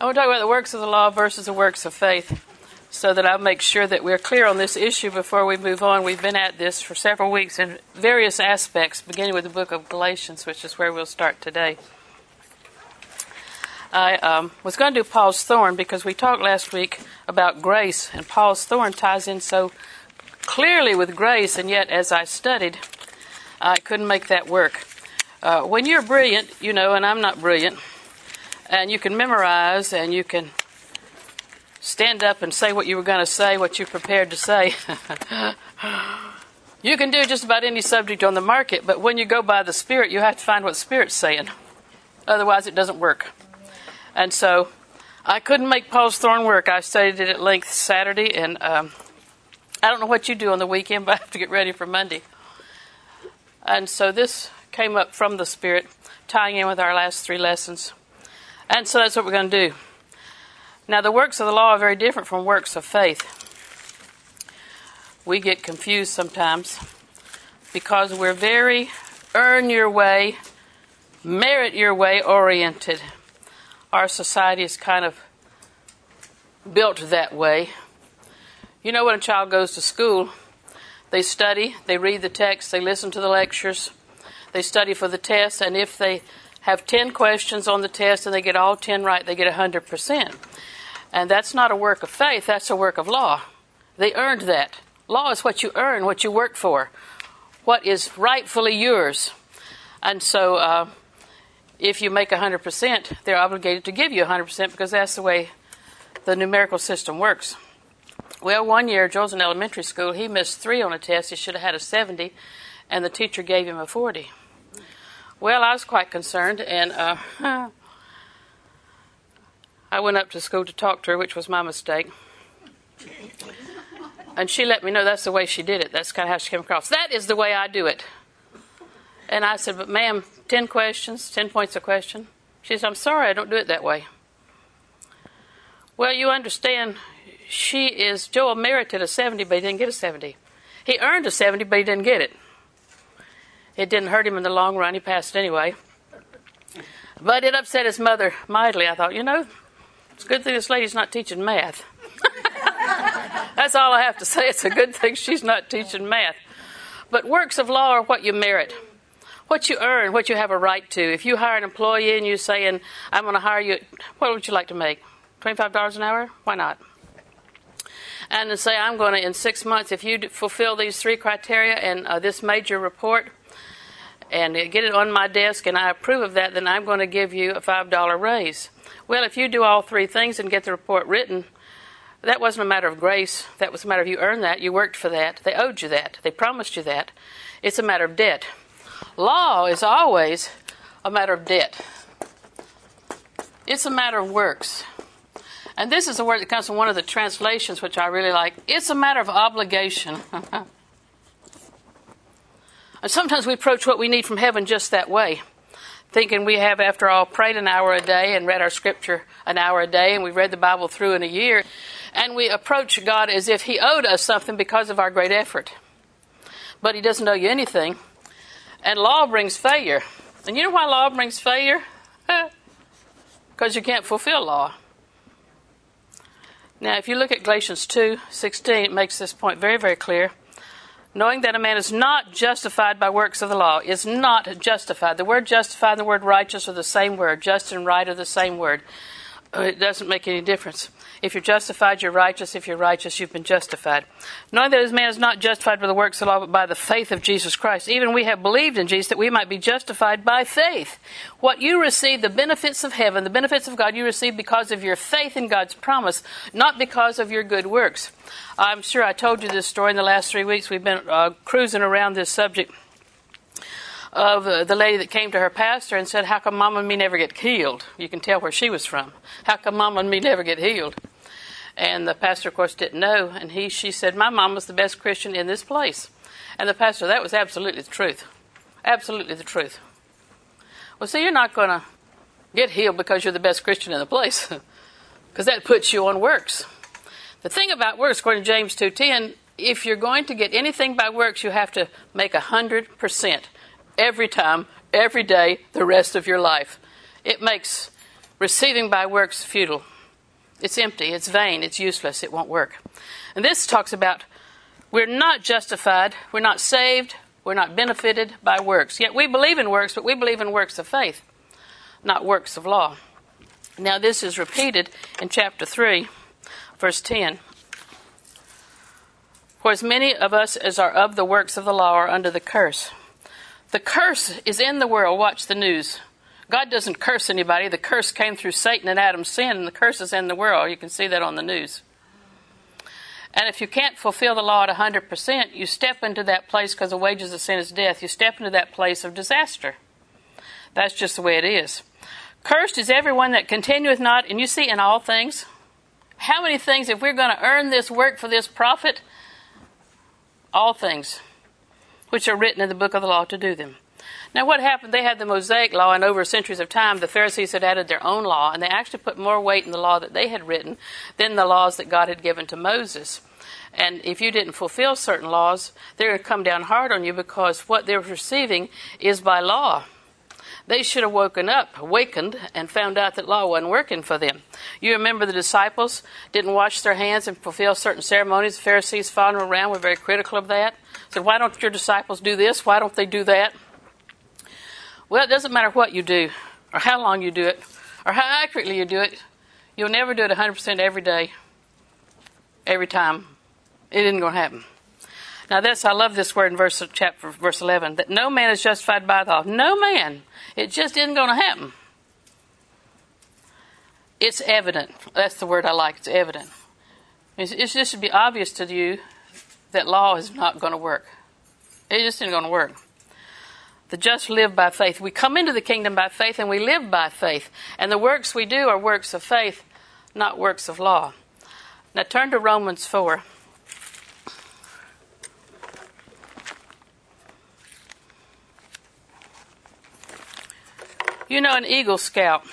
I want to talk about the works of the law versus the works of faith, so that I'll make sure that we're clear on this issue before we move on. We've been at this for several weeks in various aspects, beginning with the book of Galatians, which is where we'll start today. I was going to do Paul's thorn because we talked last week about grace, and Paul's thorn ties in so clearly with grace, and yet as I studied, I couldn't make that work. When you're brilliant, you know, and I'm not brilliant, and you can memorize and you can stand up and say what you were going to say, what you're prepared to say. You can do just about any subject on the market, but when you go by the Spirit, you have to find what the Spirit's saying. Otherwise, it doesn't work. And so I couldn't make Paul's thorn work. I studied it at length Saturday, and I don't know what you do on the weekend, but I have to get ready for Monday. And so this came up from the Spirit, tying in with our last 3 lessons. And so that's what we're going to do. Now, the works of the law are very different from works of faith. We get confused sometimes because we're very earn your way, merit your way oriented. Our society is kind of built that way. You know, when a child goes to school, they study, they read the text, they listen to the lectures, they study for the test, and if they have 10 questions on the test and they get all 10 right, they get 100%. And that's not a work of faith, that's a work of law. They earned that. Law is what you earn, what you work for, what is rightfully yours. And so if you make 100%, they're obligated to give you 100% because that's the way the numerical system works. Well, one year, Joel's in elementary school, he missed 3 on a test, he should have had a 70, and the teacher gave him a 40. Well, I was quite concerned, and I went up to school to talk to her, which was my mistake. And she let me know that's the way she did it. That's kind of how she came across. That is the way I do it. And I said, but ma'am, 10 questions, 10 points a question. She said, I'm sorry, I don't do it that way. Well, you understand, Joel merited a 70, but he didn't get a 70. He earned a 70, but he didn't get it. It didn't hurt him in the long run. He passed anyway. But it upset his mother mightily. I thought, you know, it's a good thing this lady's not teaching math. That's all I have to say. It's a good thing she's not teaching math. But works of law are what you merit, what you earn, what you have a right to. If you hire an employee and you're saying, I'm going to hire you, what would you like to make? $25 an hour? Why not? And then say, I'm going to, in 6 months, if you fulfill these 3 criteria and this major report, and get it on my desk and I approve of that, then I'm going to give you a $5 raise. Well, if you do all 3 things and get the report written, that wasn't a matter of grace. That was a matter of you earned that. You worked for that. They owed you that. They promised you that. It's a matter of debt. Law is always a matter of debt. It's a matter of works. And this is a word that comes from one of the translations, which I really like. It's a matter of obligation. And sometimes we approach what we need from heaven just that way, thinking we have, after all, prayed an hour a day and read our scripture an hour a day, and we've read the Bible through in a year, and we approach God as if He owed us something because of our great effort. But He doesn't owe you anything. And law brings failure. And you know why law brings failure? Because you can't fulfill law. Now, if you look at Galatians 2:16, it makes this point very, very clear. Knowing that a man is not justified by works of the law, is not justified. The word justified and the word righteous are the same word. Just and right are the same word. It doesn't make any difference. If you're justified, you're righteous. If you're righteous, you've been justified. Knowing that this man is not justified by the works of the law, but by the faith of Jesus Christ. Even we have believed in Jesus that we might be justified by faith. What you receive, the benefits of heaven, the benefits of God, you receive because of your faith in God's promise, not because of your good works. I'm sure I told you this story in the last 3 weeks. We've been cruising around this subject of the lady that came to her pastor and said, how come Mama and me never get healed? You can tell where she was from. How come Mama and me never get healed? And the pastor, of course, didn't know. And she said, my mom was the best Christian in this place. And the pastor, that was absolutely the truth. Absolutely the truth. Well, see, you're not going to get healed because you're the best Christian in the place. Because that puts you on works. The thing about works, according to James 2:10, if you're going to get anything by works, you have to make 100% every time, every day, the rest of your life. It makes receiving by works futile. It's empty, it's vain, it's useless, it won't work. And this talks about we're not justified, we're not saved, we're not benefited by works. Yet we believe in works, but we believe in works of faith, not works of law. Now this is repeated in chapter 3, verse 10. For as many of us as are of the works of the law are under the curse. The curse is in the world. Watch the news. God doesn't curse anybody. The curse came through Satan and Adam's sin, and the curse is in the world. You can see that on the news. And if you can't fulfill the law at 100%, you step into that place because the wages of sin is death. You step into that place of disaster. That's just the way it is. Cursed is everyone that continueth not, and you see in all things. How many things, if we're going to earn this work for this profit? All things which are written in the book of the law to do them. Now what happened? They had the Mosaic law, and over centuries of time the Pharisees had added their own law, and they actually put more weight in the law that they had written than the laws that God had given to Moses. And if you didn't fulfill certain laws, they're going to come down hard on you because what they're receiving is by law. They should have awakened, and found out that law wasn't working for them. You remember the disciples didn't wash their hands and fulfill certain ceremonies. The Pharisees followed them around, were very critical of that. Said, why don't your disciples do this? Why don't they do that? Well, it doesn't matter what you do, or how long you do it, or how accurately you do it. You'll never do it 100% every day, every time. It isn't going to happen. Now I love this word in verse 11, that no man is justified by the law. No man. It just isn't going to happen. It's evident. That's the word I like. It's evident. It should be obvious to you that law is not going to work. It just isn't going to work. The just live by faith. We come into the kingdom by faith and we live by faith. And the works we do are works of faith, not works of law. Now turn to Romans 4. You know, an Eagle Scout,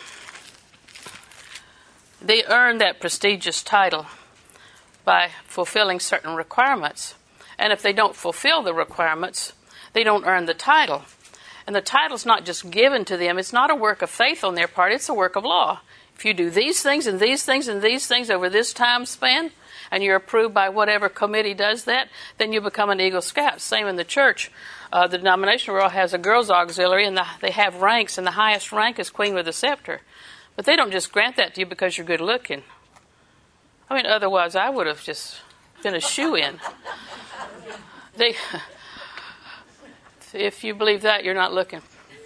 they earn that prestigious title by fulfilling certain requirements. And if they don't fulfill the requirements, they don't earn the title. And the title's not just given to them. It's not a work of faith on their part. It's a work of law. If you do these things and these things and these things over this time span, and you're approved by whatever committee does that, then you become an Eagle Scout. Same in the church. The denominational world has a girls' auxiliary, and they have ranks, and the highest rank is Queen with a Scepter. But they don't just grant that to you because you're good looking. I mean, otherwise I would have just been a shoo-in. If you believe that, you're not looking.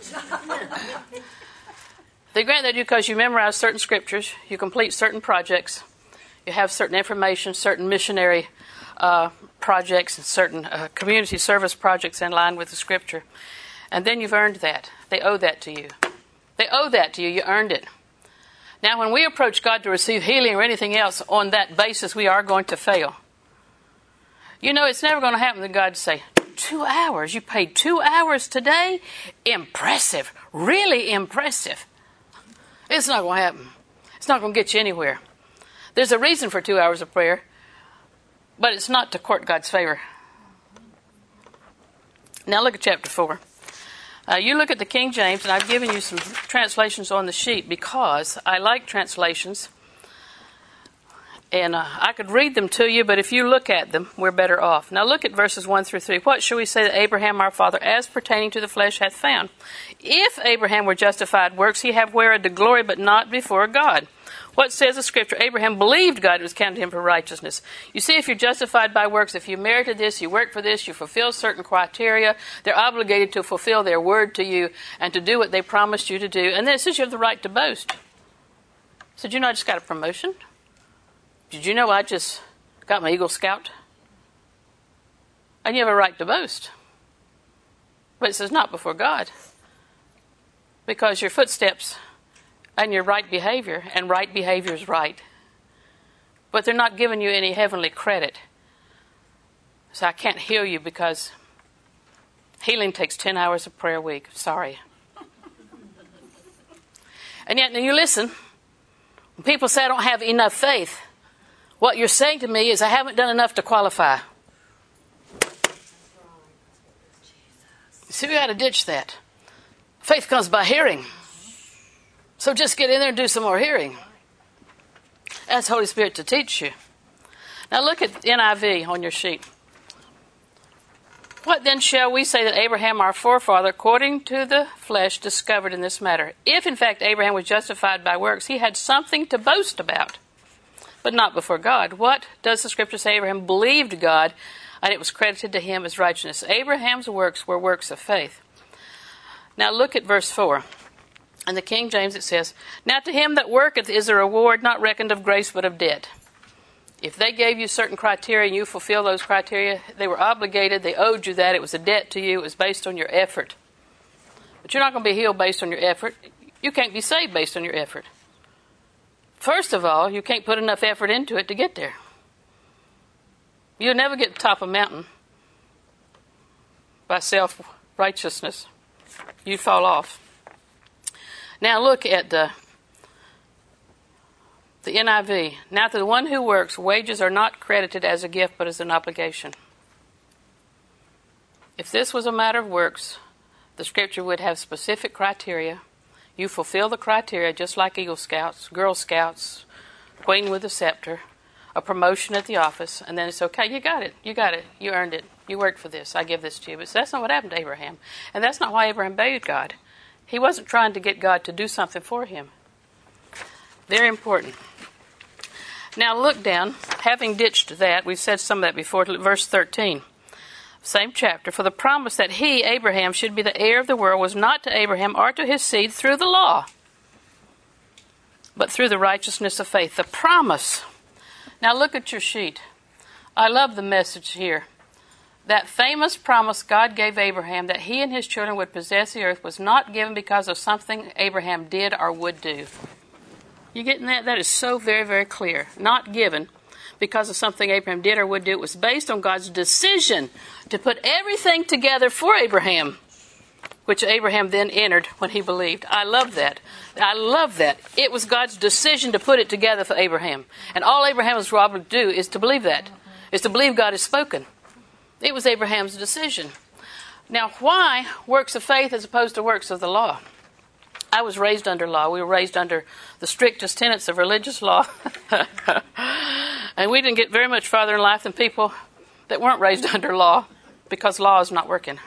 They grant that to you because you memorize certain scriptures, you complete certain projects, you have certain information, certain missionary projects, and certain community service projects in line with the scripture. And then you've earned that. They owe that to you. They owe that to you. You earned it. Now, when we approach God to receive healing or anything else on that basis, we are going to fail. You know, it's never going to happen that God say, 2 hours? You paid 2 hours today? Impressive. Really impressive. It's not going to happen. It's not going to get you anywhere. There's a reason for 2 hours of prayer, but it's not to court God's favor. Now look at chapter 4. You look at the King James, and I've given you some translations on the sheet because I like translations. And I could read them to you, but if you look at them, we're better off. Now look at verses 1 through 3. What shall we say that Abraham our father, as pertaining to the flesh, hath found? If Abraham were justified works, he have whereof the glory, but not before God. What says the scripture? Abraham believed God, it was counted to him for righteousness. You see, if you're justified by works, if you merited this, you work for this, you fulfill certain criteria, they're obligated to fulfill their word to you and to do what they promised you to do. And then it says you have the right to boast. So did you know I just got a promotion? Did you know I just got my Eagle Scout? And you have a right to boast. But it says not before God. Because your footsteps and your right behavior, and right behavior is right. But they're not giving you any heavenly credit. So I can't heal you because healing takes 10 hours of prayer a week. Sorry. And yet, you listen, when people say I don't have enough faith, what you're saying to me is I haven't done enough to qualify. See, we got to ditch that. Faith comes by hearing. So just get in there and do some more hearing. Ask the Holy Spirit to teach you. Now look at NIV on your sheet. What then shall we say that Abraham, our forefather, according to the flesh, discovered in this matter? If, in fact, Abraham was justified by works, he had something to boast about, but not before God. What does the Scripture say? Abraham believed God, and it was credited to him as righteousness. Abraham's works were works of faith. Now look at verse 4. In the King James it says, Now to him that worketh is a reward not reckoned of grace but of debt. If they gave you certain criteria and you fulfill those criteria, they were obligated, they owed you that, it was a debt to you, it was based on your effort. But you're not going to be healed based on your effort. You can't be saved based on your effort. First of all, you can't put enough effort into it to get there. You'll never get to the top of a mountain by self-righteousness. You fall off. Now look at the NIV. Now to the one who works, wages are not credited as a gift, but as an obligation. If this was a matter of works, the Scripture would have specific criteria. You fulfill the criteria just like Eagle Scouts, Girl Scouts, Queen with a Scepter, a promotion at the office, and then it's okay. You got it. You earned it. You worked for this. I give this to you. But that's not what happened to Abraham. And that's not why Abraham obeyed God. He wasn't trying to get God to do something for him. Very important. Now look down. Having ditched that, we've said some of that before, verse 13. Same chapter. For the promise that he, Abraham, should be the heir of the world was not to Abraham or to his seed through the law, but through the righteousness of faith. The promise. Now look at your sheet. I love the message here. That famous promise God gave Abraham that he and his children would possess the earth was not given because of something Abraham did or would do. You getting that? That is so very, very clear. Not given because of something Abraham did or would do. It was based on God's decision to put everything together for Abraham, which Abraham then entered when he believed. I love that. I love that. It was God's decision to put it together for Abraham. And all Abraham was able to do is to believe that, is to believe God has spoken. It was Abraham's decision. Now, why works of faith as opposed to works of the law? I was raised under law. We were raised under the strictest tenets of religious law. And we didn't get very much farther in life than people that weren't raised under law, because law is not working.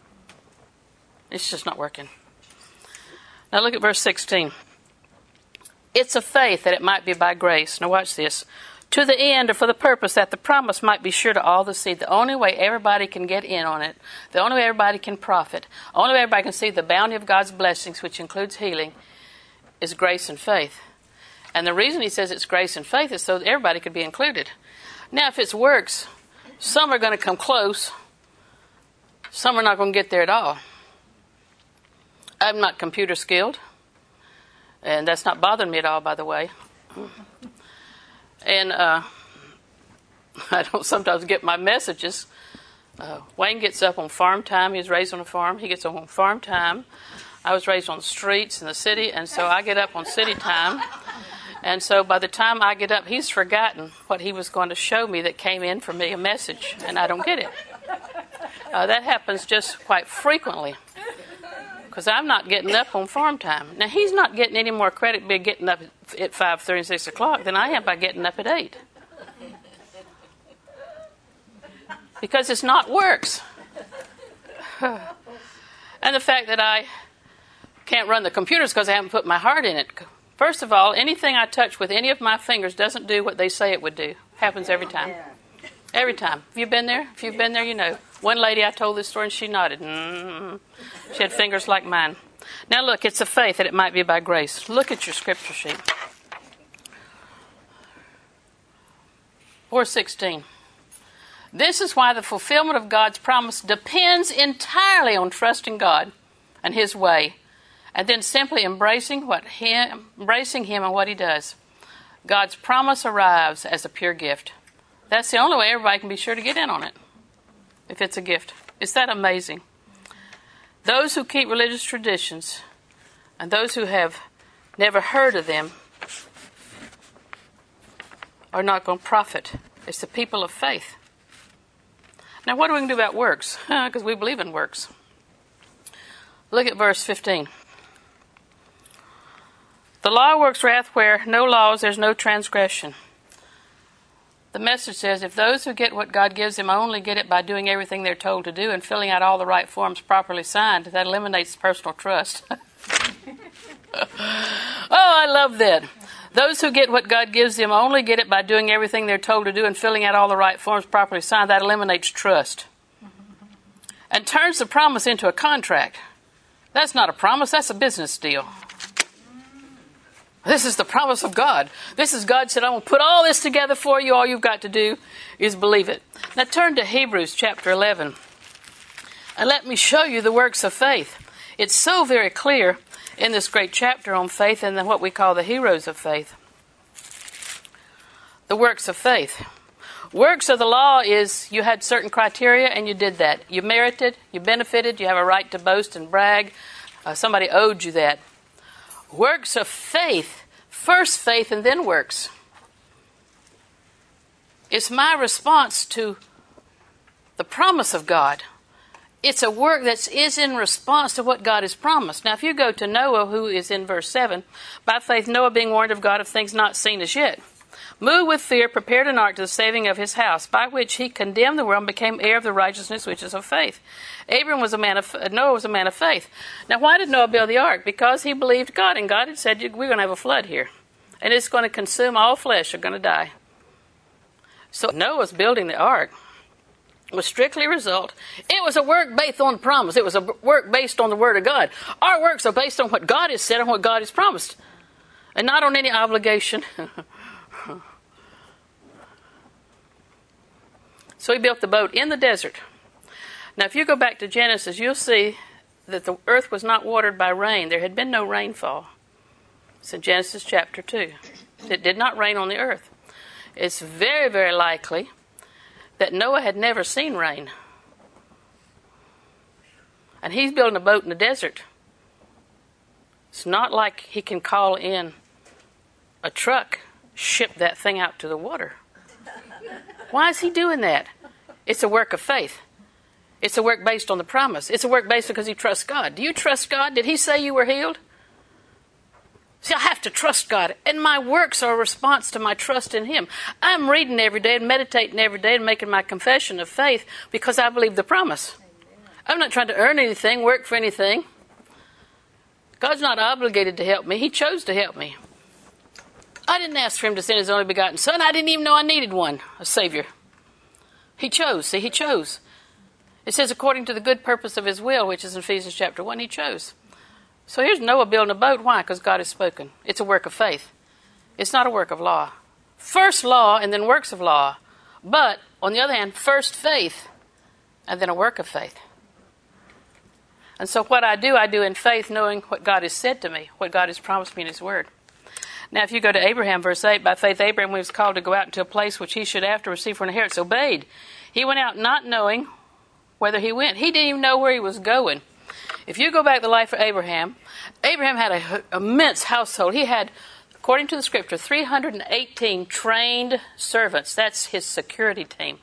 It's just not working. Now look at verse 16. It's of faith that it might be by grace. Now watch this. To the end, or for the purpose that the promise might be sure to all the seed. The only way everybody can get in on it, the only way everybody can profit, the only way everybody can see the bounty of God's blessings, which includes healing, is grace and faith. And the reason he says it's grace and faith is so that everybody could be included. Now, if it's works, some are going to come close. Some are not going to get there at all. I'm not computer skilled. And that's not bothering me at all, by the way. And I don't sometimes get my messages. Wayne gets up on farm time. He was raised on a farm. He gets up on farm time. I was raised on the streets in the city, and so I get up on city time. And so by the time I get up, he's forgotten what he was going to show me that came in for me, a message, and I don't get it. That happens just quite frequently, because I'm not getting up on farm time. Now, he's not getting any more credit by getting up at 5:30 and 6 o'clock than I am by getting up at 8. Because it's not works. And the fact that I can't run the computers because I haven't put my heart in it. First of all, anything I touch with any of my fingers doesn't do what they say it would do. Happens every time. Every time. Have you been there? If you've been there, you know. One lady, I told this story and she nodded. She had fingers like mine. Now look, it's a faith that it might be by grace. Look at your scripture sheet. 4:16. This is why the fulfillment of God's promise depends entirely on trusting God and His way, and then simply embracing Him and what He does. God's promise arrives as a pure gift. That's the only way everybody can be sure to get in on it, if it's a gift. Is that amazing? Those who keep religious traditions and those who have never heard of them are not going to profit. It's the people of faith. Now, what are we going to do about works? Because we believe in works. Look at verse 15. The law works wrath where no laws, there's no transgression. The Message says, if those who get what God gives them only get it by doing everything they're told to do and filling out all the right forms properly signed, that eliminates personal trust. Oh, I love that. Those who get what God gives them only get it by doing everything they're told to do and filling out all the right forms properly signed. That eliminates trust. And turns the promise into a contract. That's not a promise, that's a business deal. This is the promise of God. This is God said, I'm going to put all this together for you. All you've got to do is believe it. Now turn to Hebrews chapter 11. And let me show you the works of faith. It's so very clear in this great chapter on faith and what we call the heroes of faith. The works of faith. Works of the law is you had certain criteria and you did that. You merited, you benefited, you have a right to boast and brag. Somebody owed you that. Works of faith, first faith and then works. It's my response to the promise of God. It's a work that is in response to what God has promised. Now, if you go to Noah, who is in verse 7, by faith Noah, being warned of God of things not seen as yet, moved with fear, prepared an ark to the saving of his house, by which he condemned the world and became heir of the righteousness which is of faith. Noah was a man of faith. Now, why did Noah build the ark? Because he believed God, and God had said, we're going to have a flood here, and it's going to consume all flesh, are going to die. So Noah's building the ark was strictly a result. It was a work based on the promise. It was a work based on the Word of God. Our works are based on what God has said and what God has promised, and not on any obligation. So he built the boat in the desert. Now, if you go back to Genesis, you'll see that the earth was not watered by rain. There had been no rainfall. It's in Genesis chapter 2. It did not rain on the earth. It's very, very likely that Noah had never seen rain. And he's building a boat in the desert. It's not like he can call in a truck, ship that thing out to the water. Why is he doing that? It's a work of faith. It's a work based on the promise. It's a work based because he trusts God. Do you trust God? Did he say you were healed? See, I have to trust God, and my works are a response to my trust in Him. I'm reading every day and meditating every day and making my confession of faith because I believe the promise. I'm not trying to earn anything, work for anything. God's not obligated to help me. He chose to help me. I didn't ask for Him to send His only begotten Son. I didn't even know I needed one, a Savior. He chose. See, He chose. It says according to the good purpose of His will, which is in Ephesians chapter 1, He chose. So here's Noah building a boat. Why? Because God has spoken. It's a work of faith. It's not a work of law. First law and then works of law. But, on the other hand, first faith and then a work of faith. And so what I do in faith, knowing what God has said to me, what God has promised me in His Word. Now, if you go to Abraham, verse 8, by faith Abraham was called to go out into a place which he should after receive for an inheritance, obeyed. He went out not knowing whether he went. He didn't even know where he was going. If you go back to the life of Abraham, Abraham had an immense household. He had, according to the Scripture, 318 trained servants. That's his security team.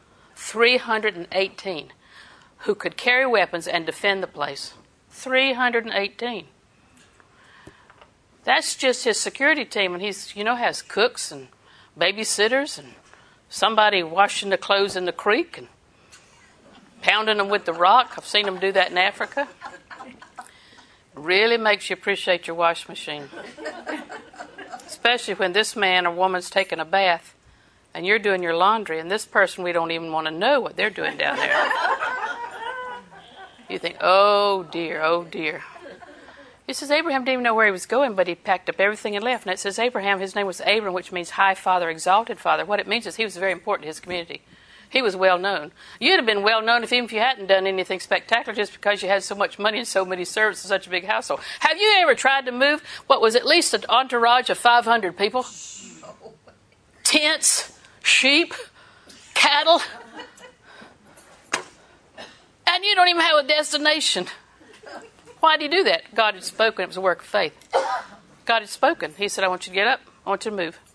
318 who could carry weapons and defend the place. 318. That's just his security team, and he's, has cooks and babysitters and somebody washing the clothes in the creek and pounding them with the rock. I've seen them do that in Africa. It really makes you appreciate your wash machine. Especially when this man or woman's taking a bath and you're doing your laundry, and this person, we don't even want to know what they're doing down there. You think, oh dear, oh dear. It says Abraham didn't even know where he was going, but he packed up everything and left. And it says Abraham, his name was Abram, which means high father, exalted father. What it means is he was very important to his community. He was well known. You'd have been well known even if you hadn't done anything spectacular, just because you had so much money and so many servants and such a big household. Have you ever tried to move what was at least an entourage of 500 people? Tents, sheep, cattle. And you don't even have a destination. Why did he do that? God had spoken. It was a work of faith. God had spoken. He said, I want you to get up. I want you to move.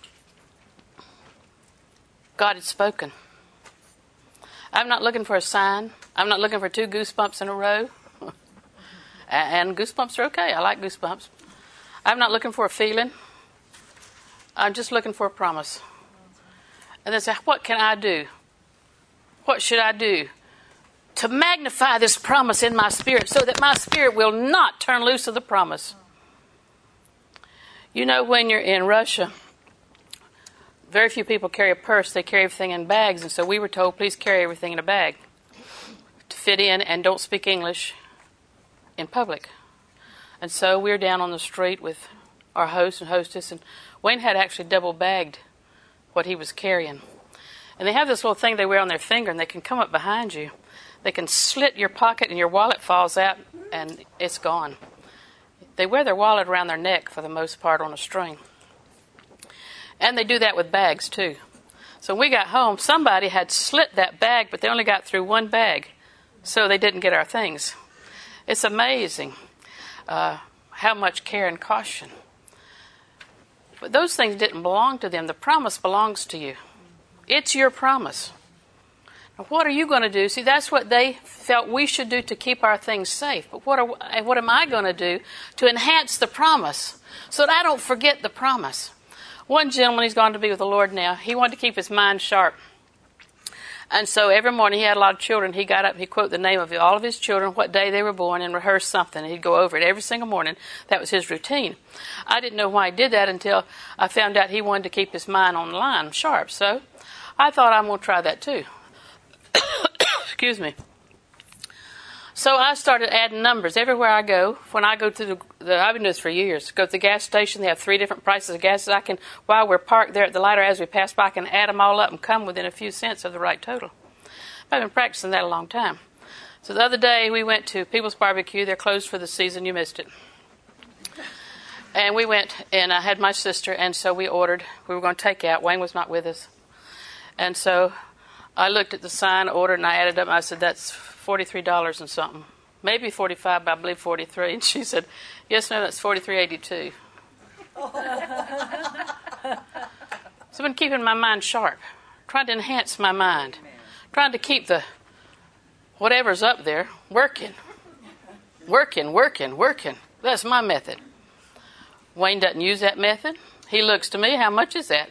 God had spoken. I'm not looking for a sign. I'm not looking for 2 goosebumps in a row. And goosebumps are okay. I like goosebumps. I'm not looking for a feeling. I'm just looking for a promise. And they say, what can I do? What should I do to magnify this promise in my spirit so that my spirit will not turn loose of the promise? You know, when you're in Russia, very few people carry a purse. They carry everything in bags. And so we were told, please carry everything in a bag to fit in and don't speak English in public. And so we were down on the street with our host and hostess, and Wayne had actually double bagged what he was carrying. And they have this little thing they wear on their finger, and they can come up behind you. They can slit your pocket, and your wallet falls out, and it's gone. They wear their wallet around their neck for the most part on a string. And they do that with bags, too. So when we got home, somebody had slit that bag, but they only got through one bag, so they didn't get our things. It's amazing how much care and caution. But those things didn't belong to them. The promise belongs to you. It's your promise. Now, what are you going to do? See, that's what they felt we should do to keep our things safe. But what am I going to do to enhance the promise so that I don't forget the promise? One gentleman, he's gone to be with the Lord now, he wanted to keep his mind sharp. And so every morning, he had a lot of children. He got up, he'd quote the name of all of his children, what day they were born, and rehearse something. And he'd go over it every single morning. That was his routine. I didn't know why he did that until I found out he wanted to keep his mind on the line, sharp. So I thought, I'm going to try that too. Excuse me. So I started adding numbers everywhere I go. When I go to I've been doing this for years. Go to the gas station. They have 3 different prices of gas. I can, while we're parked there at the light or as we pass by, I can add them all up and come within a few cents of the right total. I've been practicing that a long time. So the other day we went to People's Barbecue. They're closed for the season. You missed it. And we went, and I had my sister, and so we ordered. We were going to take out. Wayne was not with us. And so I looked at the sign, ordered, and I added up. I said, that's $43 and something. Maybe 45, but I believe 43. And she said, yes, no, that's $43.82. So I've been keeping my mind sharp, trying to enhance my mind, trying to keep the whatever's up there working. That's my method. Wayne doesn't use that method. He looks to me, how much is that?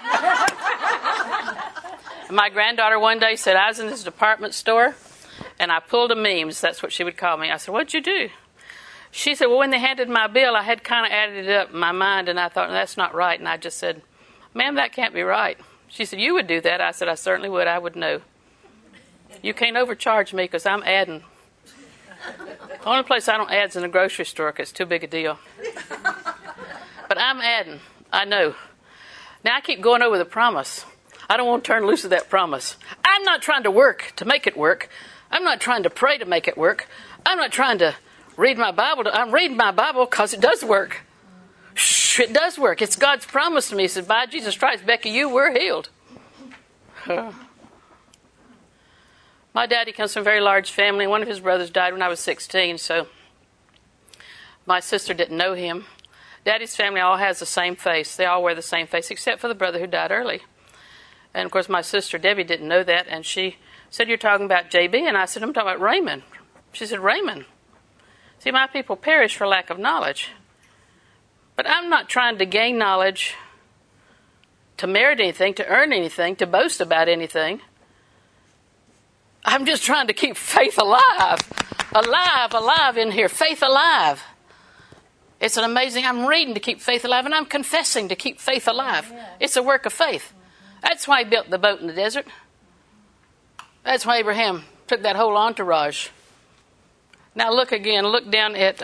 My granddaughter one day said, I was in this department store, and I pulled a memes. That's what she would call me. I said, what'd you do? She said, well, when they handed my bill, I had kind of added it up in my mind, and I thought, that's not right. And I just said, ma'am, that can't be right. She said, you would do that. I said, I certainly would. I would know. You can't overcharge me because I'm adding. The only place I don't add is in a grocery store because it's too big a deal. But I'm adding. I know. Now, I keep going over the promise. I don't want to turn loose of that promise. I'm not trying to work to make it work. I'm not trying to pray to make it work. I'm not trying to read my Bible. I'm reading my Bible because it does work. Shh, it does work. It's God's promise to me. He said, by Jesus Christ, Becky, you were healed. My daddy comes from a very large family. One of his brothers died when I was 16, so my sister didn't know him. Daddy's family all has the same face. They all wear the same face, except for the brother who died early. And, of course, my sister, Debbie, didn't know that, and she said, you're talking about J.B., and I said, I'm talking about Raymond. She said, Raymond. See, my people perish for lack of knowledge. But I'm not trying to gain knowledge, to merit anything, to earn anything, to boast about anything. I'm just trying to keep faith alive. Alive in here. Faith alive. It's an amazing, I'm reading to keep faith alive, and I'm confessing to keep faith alive. It's a work of faith. That's why he built the boat in the desert. That's why Abraham took that whole entourage. Now look again. Look down at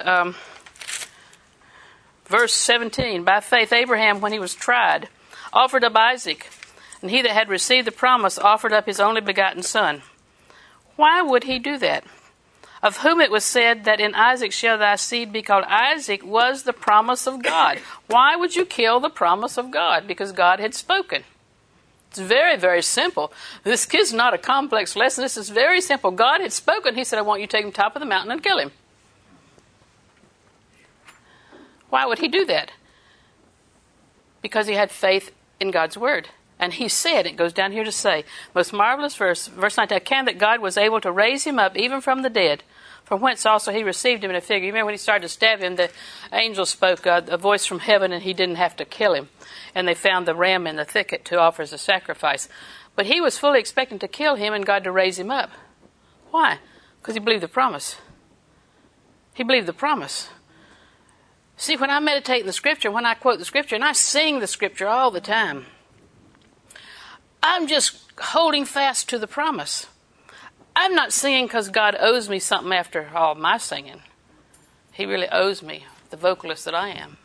verse 17. By faith, Abraham, when he was tried, offered up Isaac. And he that had received the promise offered up his only begotten son. Why would he do that? Of whom it was said that in Isaac shall thy seed be called. Isaac was the promise of God. Why would you kill the promise of God? Because God had spoken. It's very, very simple. This is not a complex lesson. This is very simple. God had spoken. He said, I want you to take him to the top of the mountain and kill him. Why would he do that? Because he had faith in God's word. And he said, it goes down here to say, most marvelous verse, verse 19, can that God was able to raise him up even from the dead. from whence also he received him in a figure. You remember when he started to stab him, the angel spoke a voice from heaven, and he didn't have to kill him. And they found the ram in the thicket to offer as a sacrifice. But he was fully expecting to kill him and God to raise him up. Why? Because he believed the promise. He believed the promise. See, when I meditate in the Scripture, when I quote the Scripture, and I sing the Scripture all the time, I'm just holding fast to the promise. I'm not singing because God owes me something after all my singing. He really owes me, the vocalist that I am.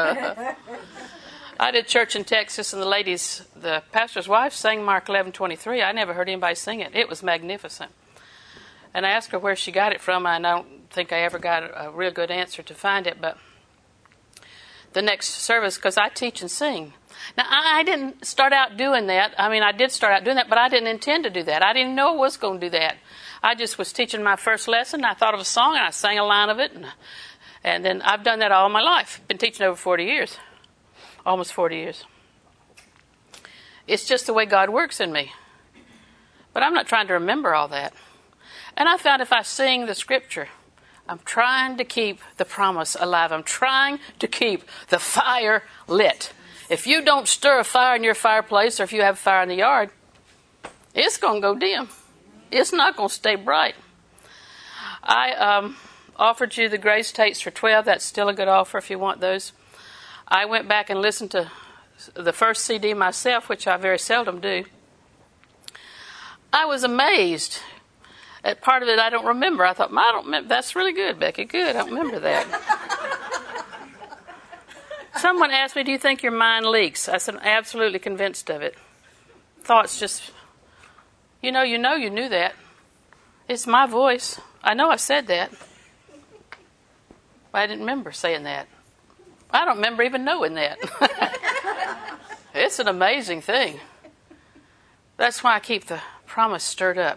I did church in Texas, and the pastor's wife sang Mark 11:23. I never heard anybody sing it. It was magnificent. And I asked her where she got it from, and I don't think I ever got a real good answer to find it, but the next service, because I teach and sing. Now, I didn't start out doing that. I mean, I did start out doing that, but I didn't intend to do that. I didn't know I was going to do that. I just was teaching my first lesson. I thought of a song, and I sang a line of it. And then I've done that all my life. Been teaching over 40 years. Almost 40 years. It's just the way God works in me. But I'm not trying to remember all that. And I found if I sing the Scripture, I'm trying to keep the promise alive. I'm trying to keep the fire lit. If you don't stir a fire in your fireplace, or if you have a fire in the yard, it's going to go dim. It's not going to stay bright. I offered you the Grace Tapes for $12. That's still a good offer if you want those. I went back and listened to the first CD myself, which I very seldom do. I was amazed. At part of it I don't remember. I thought, I don't remember. That's really good, Becky. Good. I don't remember that. Someone asked me, do you think your mind leaks? I said, I'm absolutely convinced of it. Thoughts just, you knew that. It's my voice. I know I said that. But I didn't remember saying that. I don't remember even knowing that. It's an amazing thing. That's why I keep the promise stirred up.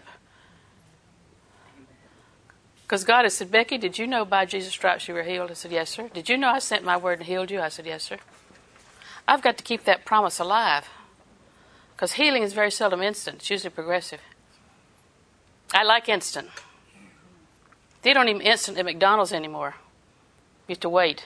Because God has said, Becky, did you know by Jesus' stripes you were healed? I said, yes, sir. Did you know I sent my word and healed you? I said, yes, sir. I've got to keep that promise alive. Because healing is very seldom instant. It's usually progressive. I like instant. They don't even instant at McDonald's anymore. You have to wait.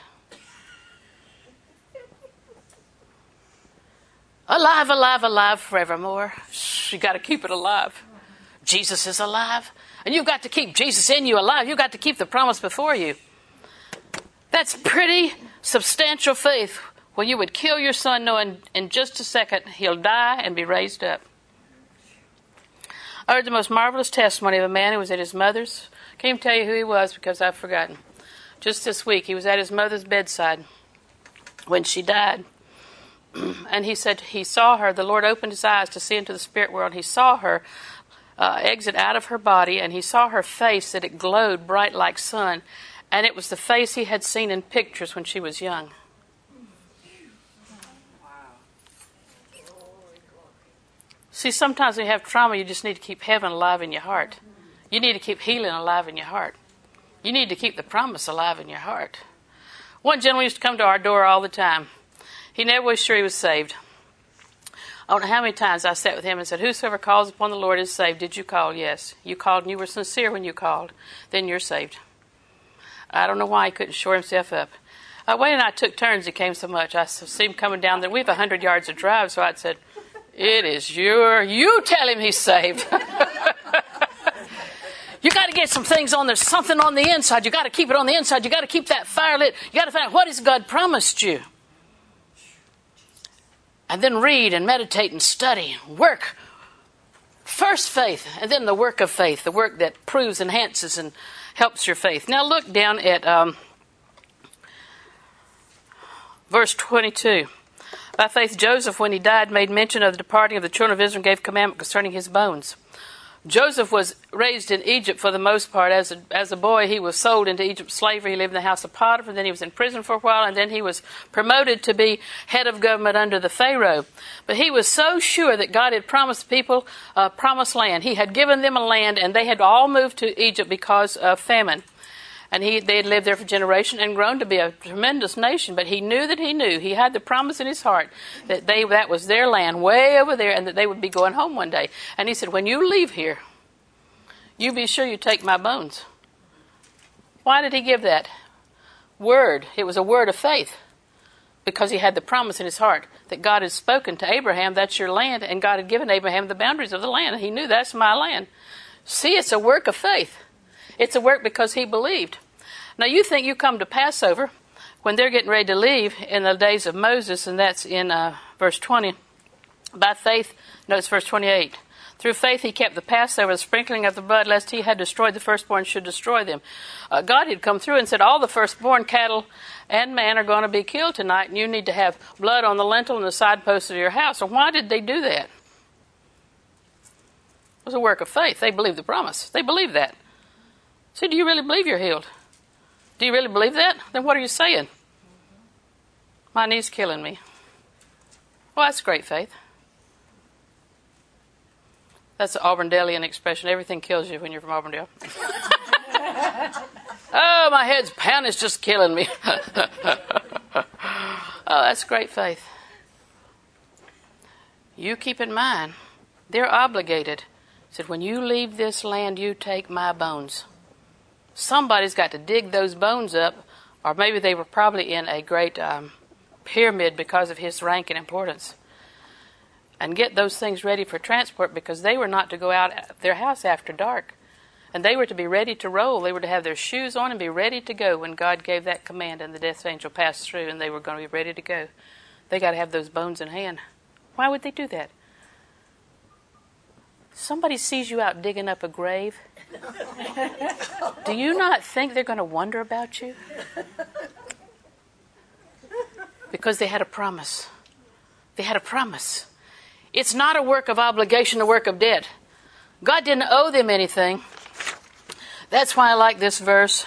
Alive, alive, alive forevermore. You got to keep it alive. Jesus is alive. And you've got to keep Jesus in you alive. You've got to keep the promise before you. That's pretty substantial faith when you would kill your son knowing in just a second he'll die and be raised up. I heard the most marvelous testimony of a man who was at his mother's. Can't even tell you who he was because I've forgotten. Just this week, he was at his mother's bedside when she died. And he said he saw her. The Lord opened his eyes to see into the spirit world. He saw her exit out of her body, and he saw her face, that it glowed bright like sun, and it was the face he had seen in pictures when she was young. See, sometimes when you have trauma, you just need to keep heaven alive in your heart. You need to keep healing alive in your heart. You need to keep the promise alive in your heart. One gentleman used to come to our door all the time. He never was sure he was saved. I don't know how many times I sat with him and said, whosoever calls upon the Lord is saved. Did you call? Yes. You called and you were sincere when you called. Then you're saved. I don't know why he couldn't shore himself up. Wayne and I took turns. He came so much. I see him coming down there. We have 100 yards of drive, so I said, it is you tell him he's saved. You got to get some things on. There's something on the inside. You got to keep it on the inside. You got to keep that fire lit. You got to find out what has God promised you. And then read and meditate and study. Work. First faith, and then the work of faith. The work that proves, enhances, and helps your faith. Now look down at verse 22. By faith Joseph, when he died, made mention of the departing of the children of Israel and gave commandment concerning his bones. Joseph was raised in Egypt for the most part. As a boy, he was sold into Egypt's slavery. He lived in the house of Potiphar. Then he was in prison for a while, and then he was promoted to be head of government under the Pharaoh. But he was so sure that God had promised people a promised land. He had given them a land, and they had all moved to Egypt because of famine. And they had lived there for generations and grown to be a tremendous nation. But he knew that he knew. He had the promise in his heart that that was their land way over there and that they would be going home one day. And he said, when you leave here, you be sure you take my bones. Why did he give that word? It was a word of faith because he had the promise in his heart that God had spoken to Abraham, that's your land, and God had given Abraham the boundaries of the land. And he knew that's my land. See, it's a work of faith. It's a work because he believed. Now you think you come to Passover when they're getting ready to leave in the days of Moses, and that's in verse 20. By faith, no, it's verse 28. Through faith he kept the Passover, the sprinkling of the blood, lest he had destroyed the firstborn should destroy them. God had come through and said, all the firstborn cattle and man are going to be killed tonight, and you need to have blood on the lintel and the side posts of your house. So why did they do that? It was a work of faith. They believed the promise. They believed that. So do you really believe you're healed? Do you really believe that? Then what are you saying? My knee's killing me. Well, that's great faith. That's the Auburndalian expression. Everything kills you when you're from Auburndale. Oh, my head's pounding. It's just killing me. Oh, that's great faith. You keep in mind, they're obligated. Said, when you leave this land, you take my bones. Somebody's got to dig those bones up, or maybe they were probably in a great pyramid because of his rank and importance, and get those things ready for transport, because they were not to go out of their house after dark. And they were to be ready to roll. They were to have their shoes on and be ready to go when God gave that command and the death angel passed through, and they were going to be ready to go. They got to have those bones in hand. Why would they do that? Somebody sees you out digging up a grave. Do you not think they're going to wonder about you? Because they had a promise. They had a promise. It's not a work of obligation, a work of debt. God didn't owe them anything. That's why I like this verse.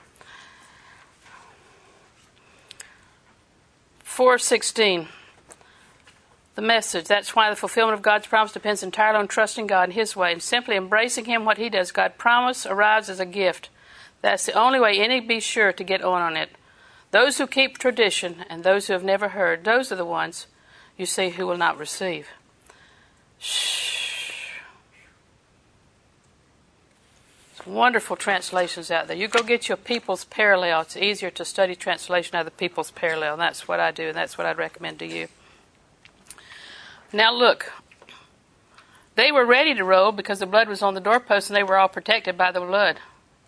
4:16. The Message. That's why the fulfillment of God's promise depends entirely on trusting God in His way and simply embracing Him, what He does. God's promise arrives as a gift. That's the only way any be sure to get on it. Those who keep tradition and those who have never heard, those are the ones you see who will not receive. Wonderful translations out there. You go get your People's Parallel. It's easier to study translation out of the People's Parallel, and that's what I do, and that's what I'd recommend to you. Now look, they were ready to roll because the blood was on the doorpost, and they were all protected by the blood.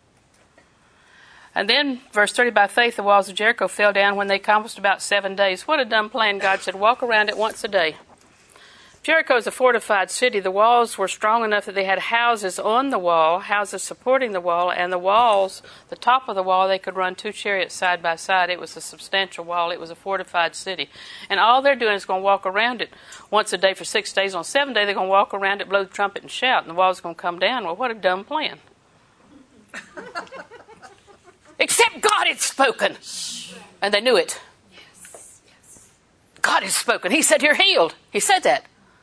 And then, verse 30, by faith the walls of Jericho fell down when they accomplished about 7 days. What a dumb plan. God said, walk around it once a day. Jericho is a fortified city. The walls were strong enough that they had houses on the wall, houses supporting the wall, and the walls, the top of the wall, they could run 2 chariots side by side. It was a substantial wall. It was a fortified city. And all they're doing is going to walk around it once a day for 6 days. On 7th day, they're going to walk around it, blow the trumpet, and shout, and the wall's going to come down. Well, what a dumb plan. Except God had spoken. And they knew it. God has spoken. He said, you're healed. He said that.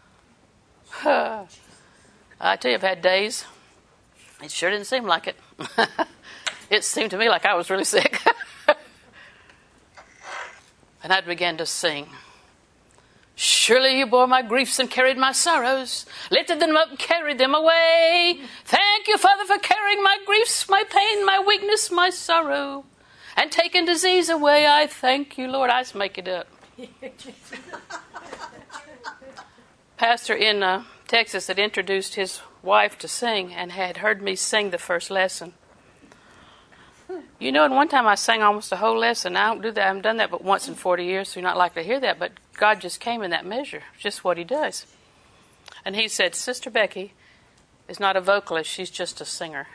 I tell you, I've had days, it sure didn't seem like it. It seemed to me like I was really sick. And I'd begin to sing. Surely you bore my griefs and carried my sorrows, lifted them up and carried them away. Thank you, Father, for carrying my griefs, my pain, my weakness, my sorrow, and taking disease away. I thank you, Lord. I just make it up. Pastor in Texas had introduced his wife to sing and had heard me sing the first lesson. You know, and one time I sang almost a whole lesson. I don't do that. I haven't done that but once in 40 years, so you're not likely to hear that. But God just came in that measure. It's just what He does. And he said, Sister Becky is not a vocalist. She's just a singer.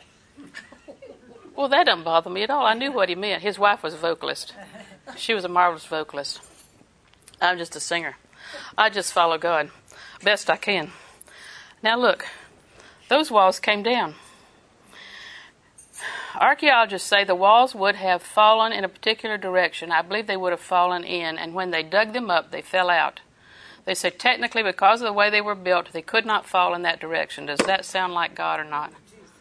Well, that doesn't bother me at all. I knew what he meant. His wife was a vocalist. She was a marvelous vocalist. I'm just a singer. I just follow God best I can. Now look, those walls came down. Archaeologists say the walls would have fallen in a particular direction. I believe they would have fallen in, and when they dug them up, they fell out. They say technically because of the way they were built, they could not fall in that direction. Does that sound like God or not?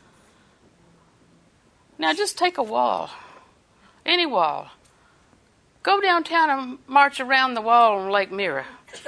Now just take a wall, any wall. Go downtown and march around the wall on Lake Mirror.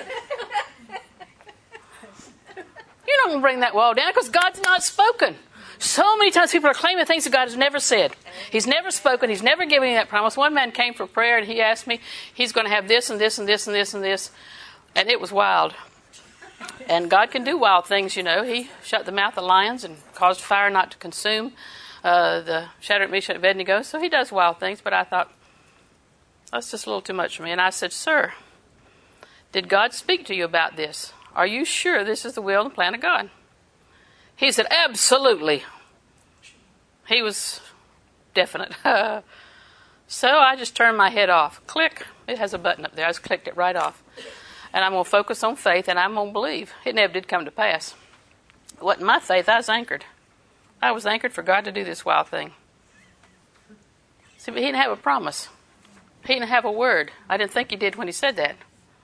You don't bring that wall down because God's not spoken. So many times people are claiming things that God has never said. He's never spoken. He's never given me that promise. One man came for prayer, and he asked me, he's going to have this and this and this and this and this. And it was wild. And God can do wild things, you know. He shut the mouth of lions and caused fire not to consume the Shadrach, Meshach, and Abednego. So he does wild things. But I thought, that's just a little too much for me. And I said, sir, did God speak to you about this? Are you sure this is the will and plan of God? He said, absolutely. He was definite. So I just turned my head off. Click. It has a button up there. I just clicked it right off. And I'm going to focus on faith, and I'm going to believe. It never did come to pass. It wasn't my faith. I was anchored. I was anchored for God to do this wild thing. See, but he didn't have a promise. He didn't have a word. I didn't think he did when he said that.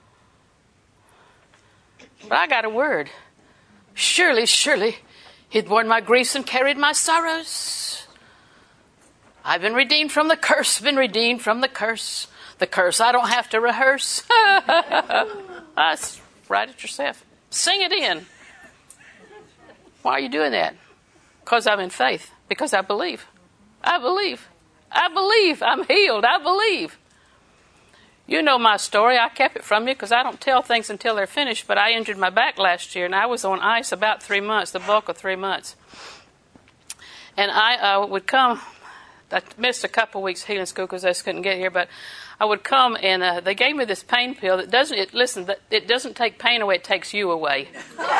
But I got a word. Surely, surely, he'd borne my griefs and carried my sorrows. I've been redeemed from the curse, been redeemed from the curse. The curse I don't have to rehearse. Write it yourself. Sing it in. Why are you doing that? Because I'm in faith. Because I believe. I believe. I believe. I'm healed. I believe. You know my story. I kept it from you because I don't tell things until they're finished. But I injured my back last year, and I was on ice about 3 months, the bulk of 3 months. And I would come. I missed a couple weeks healing school because I just couldn't get here. But I would come, and they gave me this pain pill that doesn't. It doesn't take pain away. It takes you away.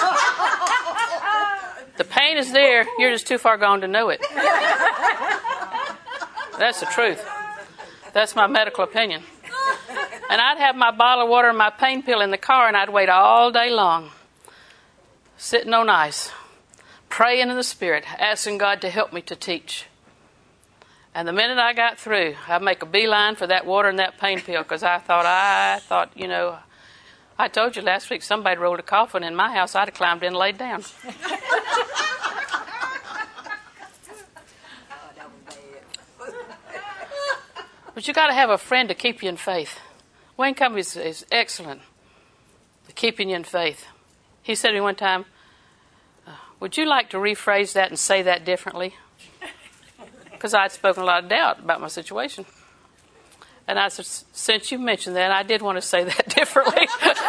The pain is there. You're just too far gone to know it. That's the truth. That's my medical opinion. And I'd have my bottle of water and my pain pill in the car, and I'd wait all day long, sitting on ice, praying in the Spirit, asking God to help me to teach. And the minute I got through, I'd make a beeline for that water and that pain pill because I thought, you know, I told you last week somebody rolled a coffin in my house. I'd have climbed in and laid down. But you got to have a friend to keep you in faith. Wayne Cummings is excellent at keeping you in faith. He said to me one time, would you like to rephrase that and say that differently? Because I'd spoken a lot of doubt about my situation. And I said, since you mentioned that, I did want to say that differently.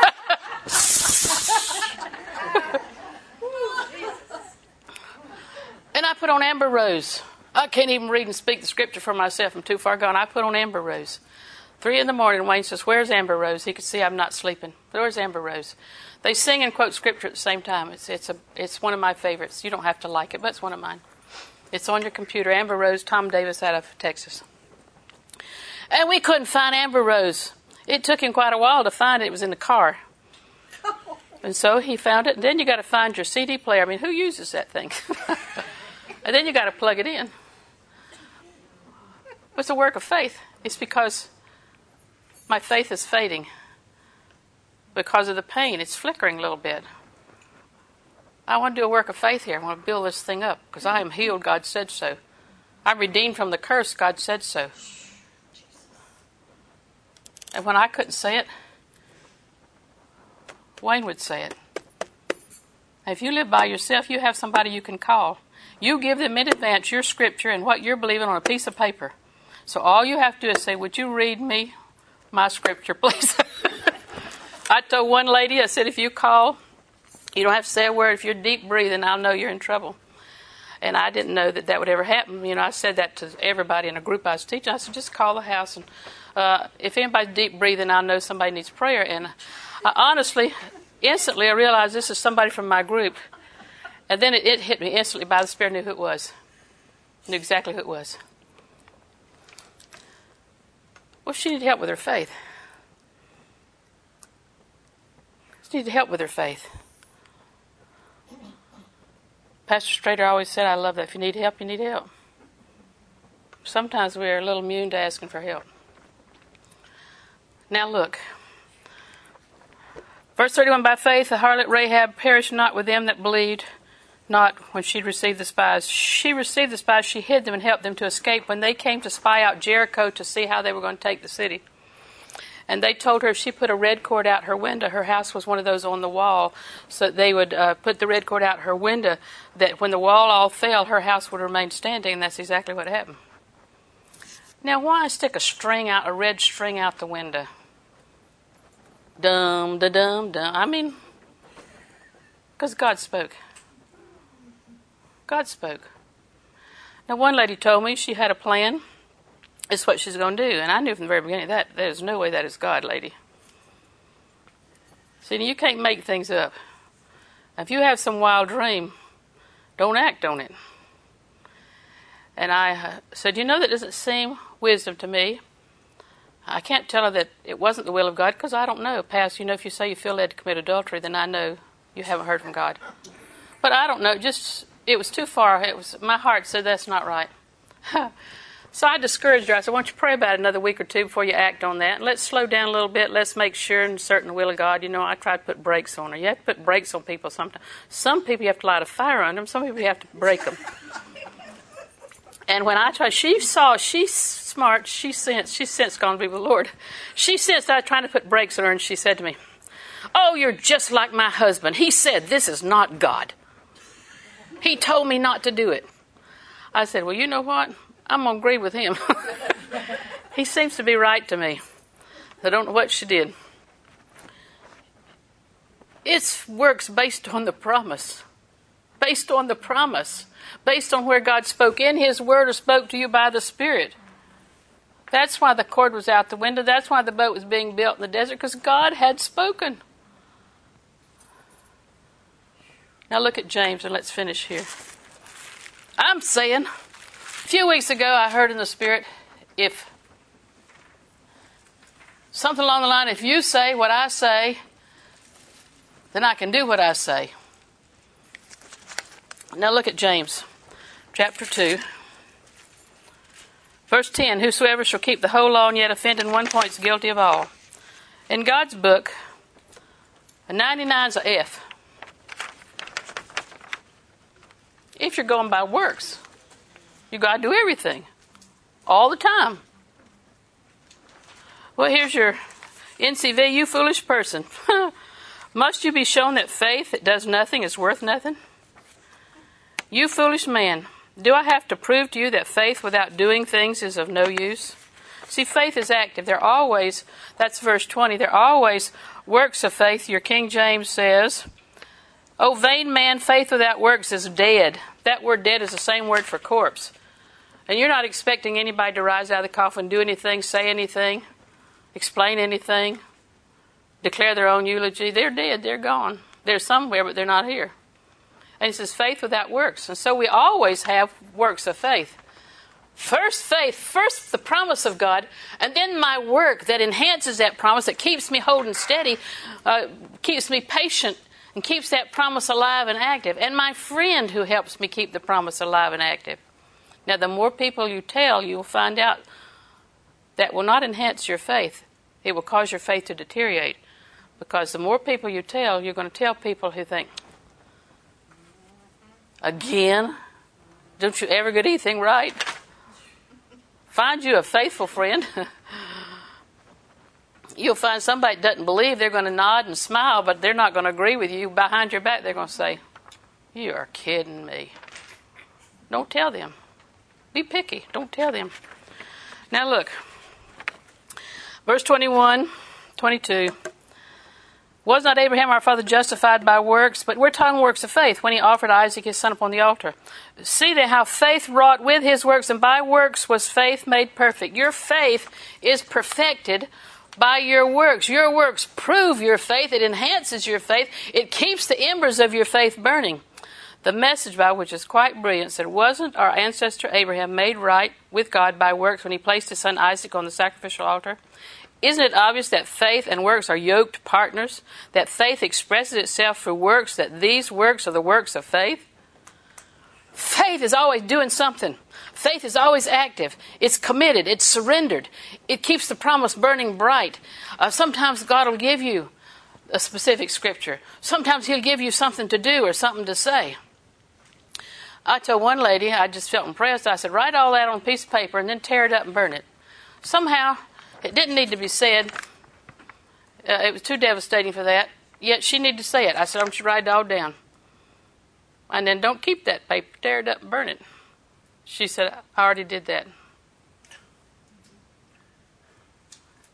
And I put on Amber Rose. I can't even read and speak the scripture for myself. I'm too far gone. I put on Amber Rose. 3 a.m, Wayne says, where's Amber Rose? He could see I'm not sleeping. Where's Amber Rose? They sing and quote scripture at the same time. It's one of my favorites. You don't have to like it, but it's one of mine. It's on your computer. Amber Rose, Tom Davis out of Texas. And we couldn't find Amber Rose. It took him quite a while to find it. It was in the car. And so he found it. And then you got to find your CD player. I mean, who uses that thing? And then you got to plug it in. It's a work of faith. It's because my faith is fading. Because of the pain. It's flickering a little bit. I want to do a work of faith here. I want to build this thing up because I am healed. God said so. I'm redeemed from the curse. God said so. And when I couldn't say it, Wayne would say it. If you live by yourself, you have somebody you can call. You give them in advance your scripture and what you're believing on a piece of paper. So all you have to do is say, would you read me my scripture, please? I told one lady, I said, if you call, you don't have to say a word. If you're deep breathing, I'll know you're in trouble. And I didn't know that would ever happen. You know, I said that to everybody in a group I was teaching. I said, just call the house. And if anybody's deep breathing, I'll know somebody needs prayer. And honestly, instantly, I realized this is somebody from my group. And then it hit me instantly by the Spirit. I knew who it was. I knew exactly who it was. Well, she needed help with her faith. She needed help with her faith. Pastor Strader always said, I love that. If you need help, you need help. Sometimes we're a little immune to asking for help. Now look. Verse 31, by faith the harlot Rahab perished not with them that believed not when she received the spies. She received the spies, she hid them and helped them to escape when they came to spy out Jericho to see how they were going to take the city. And they told her if she put a red cord out her window, her house was one of those on the wall, so that they would put the red cord out her window, that when the wall all fell, her house would remain standing, and that's exactly what happened. Now, why stick a red string out the window? Dum. I mean, because God spoke. God spoke. Now, one lady told me she had a plan. It's what she's going to do. And I knew from the very beginning that there's no way that is God, lady. See, you can't make things up. If you have some wild dream, don't act on it. And I said, that doesn't seem wisdom to me. I can't tell her that it wasn't the will of God because I don't know. Pastor, if you say you feel led to commit adultery, then I know you haven't heard from God. But I don't know. It was too far. My heart said that's not right. So I discouraged her. I said, why don't you pray about it another week or two before you act on that? And let's slow down a little bit. Let's make sure and certain the will of God. I try to put brakes on her. You have to put brakes on people sometimes. Some people you have to light a fire under them. Some people you have to break them. And when I tried, she's smart. She's sensed gone to be with the Lord. She sensed I was trying to put brakes on her, and she said to me, oh, you're just like my husband. He said this is not God. He told me not to do it. I said, well, you know what? I'm going to agree with him. He seems to be right to me. I don't know what she did. It works based on the promise. Based on the promise. Based on where God spoke in His Word or spoke to you by the Spirit. That's why the cord was out the window. That's why the boat was being built in the desert, because God had spoken. Now look at James and let's finish here. I'm saying, a few weeks ago I heard in the Spirit, if something along the line, if you say what I say, then I can do what I say. Now look at James, chapter 2, verse 10. Whosoever shall keep the whole law and yet offend in one point is guilty of all. In God's book, a 99 is a F. If you're going by works, you got to do everything, all the time. Well, here's your NCV, you foolish person. Must you be shown that faith that does nothing is worth nothing? You foolish man, do I have to prove to you that faith without doing things is of no use? See, faith is active. There are always, that's verse 20, there are always works of faith. Your King James says, O vain man, faith without works is dead. That word dead is the same word for corpse. And you're not expecting anybody to rise out of the coffin, do anything, say anything, explain anything, declare their own eulogy. They're dead. They're gone. They're somewhere, but they're not here. And he says faith without works. And so we always have works of faith. First faith, first the promise of God, and then my work that enhances that promise, that keeps me holding steady, keeps me patient, and keeps that promise alive and active. And my friend who helps me keep the promise alive and active. Now, the more people you tell, you'll find out that will not enhance your faith. It will cause your faith to deteriorate. Because the more people you tell, you're going to tell people who think, again? Don't you ever get anything right? Find you a faithful friend. You'll find somebody that doesn't believe. They're going to nod and smile, but they're not going to agree with you. Behind your back, they're going to say, you are kidding me. Don't tell them. Be picky. Don't tell them. Now look. Verse 21, 22. Was not Abraham our father justified by works? But we're talking works of faith when he offered Isaac his son upon the altar. See then how faith wrought with his works, and by works was faith made perfect. Your faith is perfected by your works. Your works prove your faith. It enhances your faith. It keeps the embers of your faith burning. The Message Bible, which is quite brilliant, said, wasn't our ancestor Abraham made right with God by works when he placed his son Isaac on the sacrificial altar? Isn't it obvious that faith and works are yoked partners? That faith expresses itself through works, that these works are the works of faith? Faith is always doing something. Faith is always active. It's committed. It's surrendered. It keeps the promise burning bright. Sometimes God will give you a specific scripture. Sometimes He'll give you something to do or something to say. I told one lady, I just felt impressed. I said, write all that on a piece of paper and then tear it up and burn it. Somehow, it didn't need to be said. It was too devastating for that. Yet she needed to say it. I said, I want you to write it all down. And then don't keep that paper. Tear it up and burn it. She said, I already did that.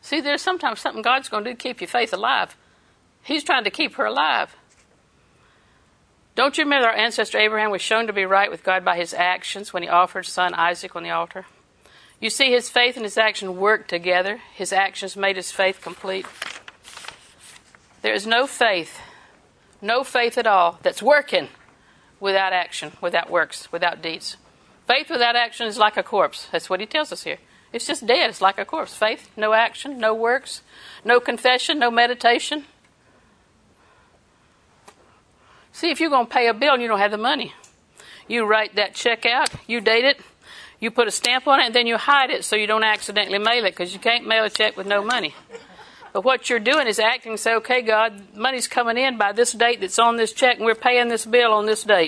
See, there's sometimes something God's going to do to keep your faith alive. He's trying to keep her alive. Don't you remember our ancestor Abraham was shown to be right with God by his actions when he offered his son Isaac on the altar? You see, his faith and his action worked together. His actions made his faith complete. There is no faith at all that's working without action, without works, without deeds. Faith without action is like a corpse. That's what he tells us here. It's just dead. It's like a corpse. Faith, no action, no works, no confession, no meditation. See, if you're going to pay a bill and you don't have the money, you write that check out, you date it, you put a stamp on it, and then you hide it so you don't accidentally mail it, because you can't mail a check with no money. But what you're doing is acting and say, okay, God, money's coming in by this date that's on this check, and we're paying this bill on this date.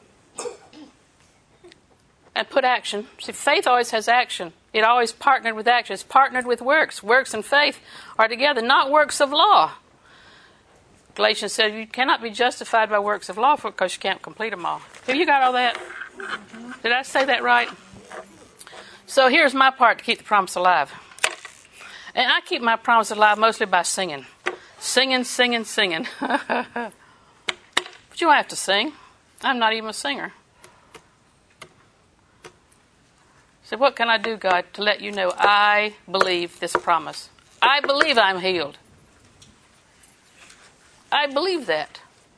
And put action. See, faith always has action. It always partnered with action. It's partnered with works. Works and faith are together, not works of law. Galatians said you cannot be justified by works of law because you can't complete them all. Have you got all that? Did I say that right? So here's my part to keep the promise alive. And I keep my promise alive mostly by singing. Singing, singing, singing. But you don't have to sing. I'm not even a singer. So what can I do, God, to let you know I believe this promise? I believe I'm healed. I believe that.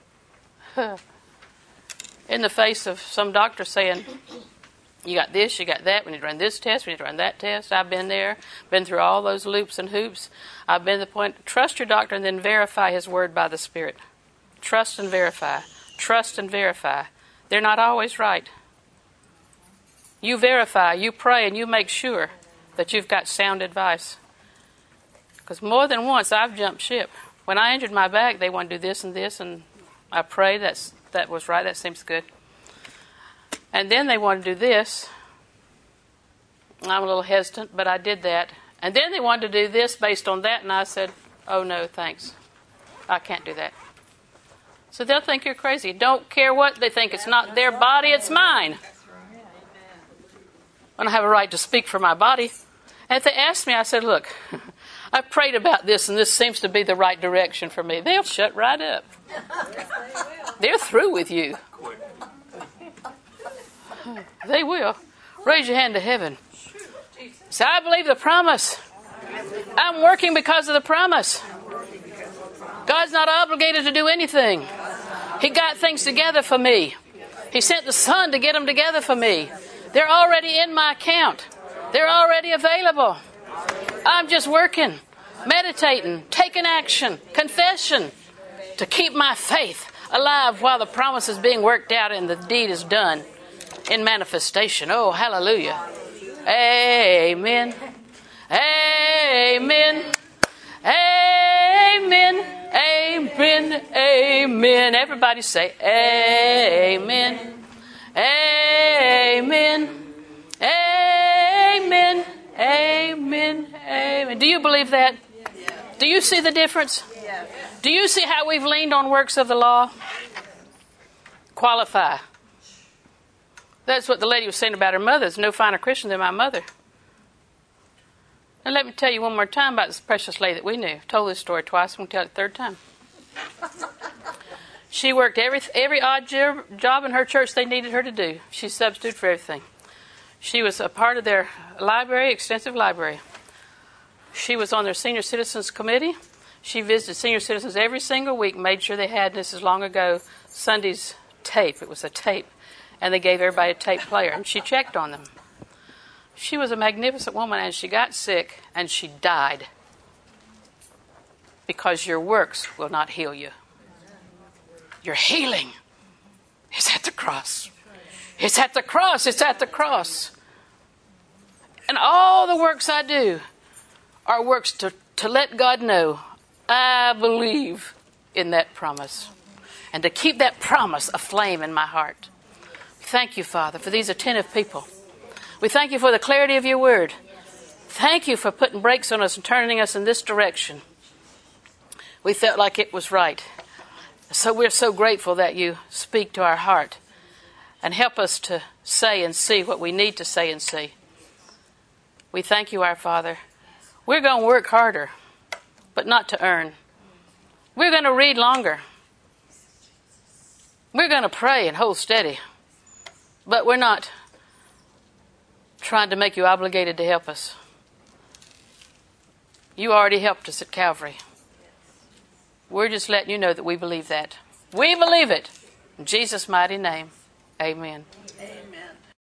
In the face of some doctor saying, you got this, you got that, we need to run this test, we need to run that test. I've been there, been through all those loops and hoops. I've been to the point, trust your doctor and then verify his word by the Spirit. Trust and verify. Trust and verify. They're not always right. You verify, you pray, and you make sure that you've got sound advice. Because more than once I've jumped ship. When I injured my back, they wanted to do this, and I prayed, that was right, that seems good. And then they wanted to do this. I'm a little hesitant, but I did that. And then they wanted to do this based on that, and I said, oh no, thanks. I can't do that. So they'll think you're crazy. Don't care what they think. It's not their body, it's mine. I don't have a right to speak for my body. And if they asked me, I said, look, I prayed about this, and this seems to be the right direction for me. They'll shut right up. They're through with you. They will. Raise your hand to heaven. Say, I believe the promise. I'm working because of the promise. God's not obligated to do anything. He got things together for me. He sent the Son to get them together for me. They're already in my account. They're already available. I'm just working, meditating, taking action, confession to keep my faith alive while the promise is being worked out and the deed is done in manifestation. Oh, hallelujah. Amen. Amen. Amen. Amen. Amen. Everybody say amen. Amen. Amen. Amen. Amen. Do you believe that? Do you see the difference? Do you see how we've leaned on works of the law? Qualify. That's what the lady was saying about her mother. There's no finer Christian than my mother. And let me tell you one more time about this precious lady that we knew. I've told this story twice. I'm going to tell it the third time. She worked every odd job in her church they needed her to do. She substituted for everything. She was a part of their library, extensive library. She was on their senior citizens committee. She visited senior citizens every single week, made sure they had, this is long ago, Sunday's tape. It was a tape. And they gave everybody a tape player. And she checked on them. She was a magnificent woman, and she got sick, and she died. Because your works will not heal you. Your healing is at the cross. It's at the cross. It's at the cross. And all the works I do are works to let God know I believe in that promise. And to keep that promise aflame in my heart. Thank you, Father, for these attentive people. We thank you for the clarity of your word. Thank you for putting brakes on us and turning us in this direction. We felt like it was right. So we're so grateful that you speak to our heart and help us to say and see what we need to say and see. We thank you, our Father. We're going to work harder, but not to earn. We're going to read longer. We're going to pray and hold steady, but we're not trying to make you obligated to help us. You already helped us at Calvary. We're just letting you know that we believe that. We believe it. In Jesus' mighty name, amen. Amen.